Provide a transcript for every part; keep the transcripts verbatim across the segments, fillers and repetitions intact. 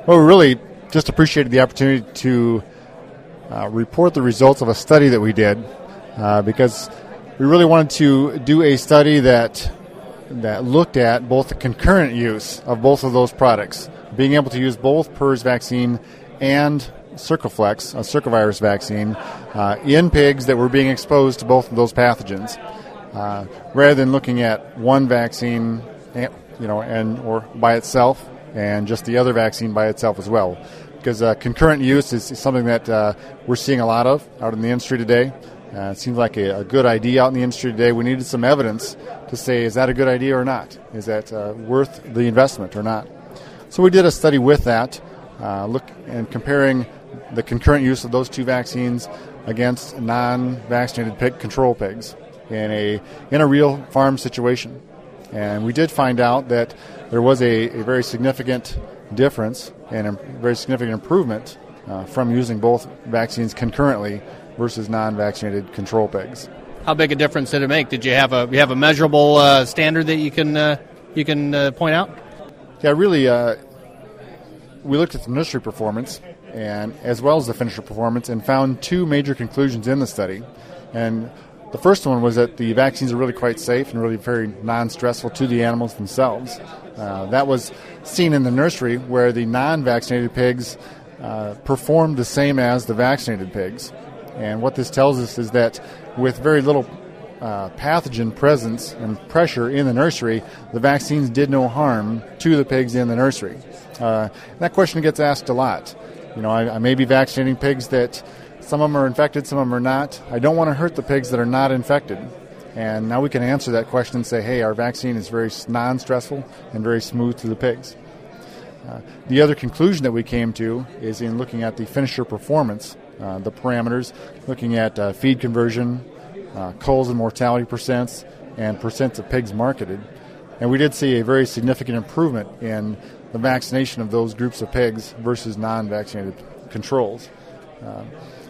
Well, we really just appreciated the opportunity to uh, report the results of a study that we did uh, because we really wanted to do a study that that looked at both the concurrent use of both of those products, being able to use both PRRS vaccine and Circoflex, a circovirus vaccine, uh, in pigs that were being exposed to both of those pathogens, uh, rather than looking at one vaccine, you know, and or by itself, and just the other vaccine by itself as well. Because uh, concurrent use is, is something that uh, we're seeing a lot of out in the industry today. Uh, it seems like a, a good idea out in the industry today. We needed some evidence to say, is that a good idea or not? Is that uh, worth the investment or not? So we did a study with that, uh, look and comparing the concurrent use of those two vaccines against non-vaccinated pig control pigs in a in a real farm situation. And we did find out that there was a, a very significant difference and a very significant improvement uh, from using both vaccines concurrently versus non-vaccinated control pigs. How big a difference did it make? Did you have a you have a measurable uh, standard that you can uh, you can uh, point out? Yeah, really. Uh, we looked at the nursery performance and as well as the finisher performance, and found two major conclusions in the study. And the first one was that the vaccines are really quite safe and really very non-stressful to the animals themselves. Uh, that was seen in the nursery, where the non-vaccinated pigs uh, performed the same as the vaccinated pigs. And what this tells us is that with very little uh, pathogen presence and pressure in the nursery, the vaccines did no harm to the pigs in the nursery. Uh, that question gets asked a lot. You know, I, I may be vaccinating pigs that some of them are infected, some of them are not. I don't want to hurt the pigs that are not infected. And now we can answer that question and say, hey, our vaccine is very non-stressful and very smooth to the pigs. Uh, the other conclusion that we came to is in looking at the finisher performance, uh, the parameters, looking at uh, feed conversion, uh, culls and mortality percents, and percents of pigs marketed. And we did see a very significant improvement in the vaccination of those groups of pigs versus non-vaccinated controls. Uh,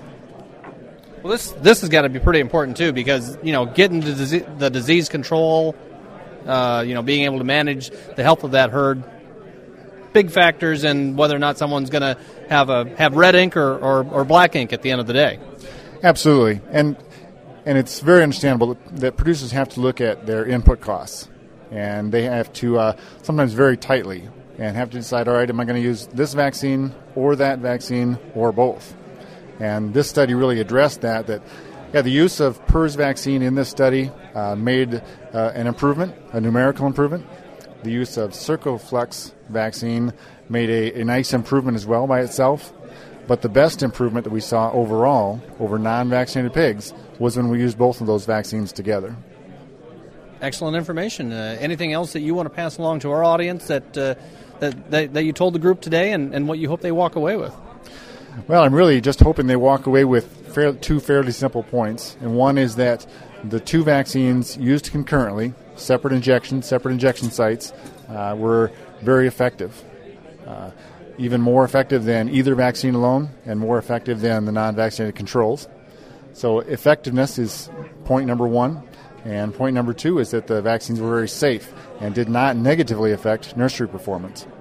well, this this has got to be pretty important too, because you know getting the disease, the disease control, uh, you know, being able to manage the health of that herd, big factors in whether or not someone's going to have a have red ink or, or, or black ink at the end of the day. Absolutely, and and it's very understandable that producers have to look at their input costs, and they have to uh, sometimes very tightly. And have to decide, all right, am I going to use this vaccine or that vaccine or both? And this study really addressed that, that yeah, the use of PRRS vaccine in this study uh, made uh, an improvement, a numerical improvement. The use of Circoflex vaccine made a, a nice improvement as well by itself. But the best improvement that we saw overall over non-vaccinated pigs was when we used both of those vaccines together. Excellent information. Uh, anything else that you want to pass along to our audience that uh, That, that that you told the group today, and, and what you hope they walk away with? Well, I'm really just hoping they walk away with fair, two fairly simple points. And one is that the two vaccines used concurrently, separate injections, separate injection sites, uh, were very effective. Uh, even more effective than either vaccine alone, and more effective than the non-vaccinated controls. So effectiveness is point number one. And point number two is that the vaccines were very safe and did not negatively affect nursery performance.